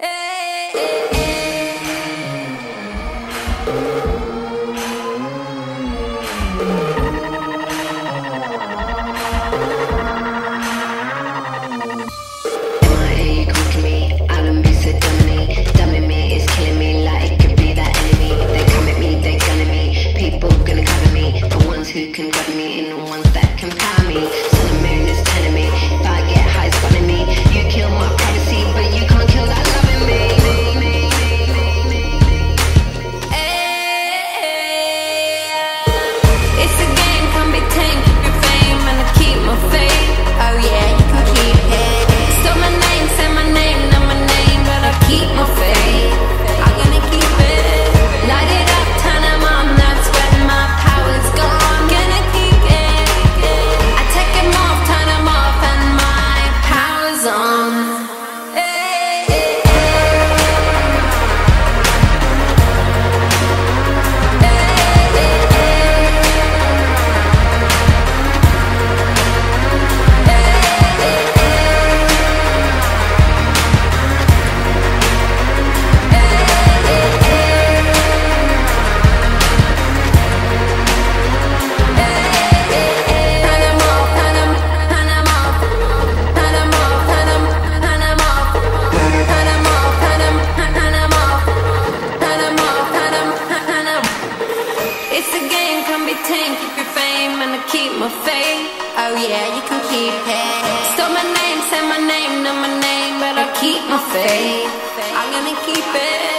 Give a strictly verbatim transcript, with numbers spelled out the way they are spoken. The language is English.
Who can govern me and the ones that can power me. Sun and moon is telling me if I get high, it's fun me. You kill my privacy, but you can't kill that love in me. It's a game, can't be tamed. Keep your fame and I keep my faith. Oh yeah, you can keep it. Stop my name, say my name, not my name, but I keep my faith. I'm gonna keep it. Light it up, turn them on. That's when my power's gone. Keep your fame and I keep my faith. Oh yeah, you can keep it. Stop my name, say my name, not my name, but I keep my faith. I'm gonna keep it.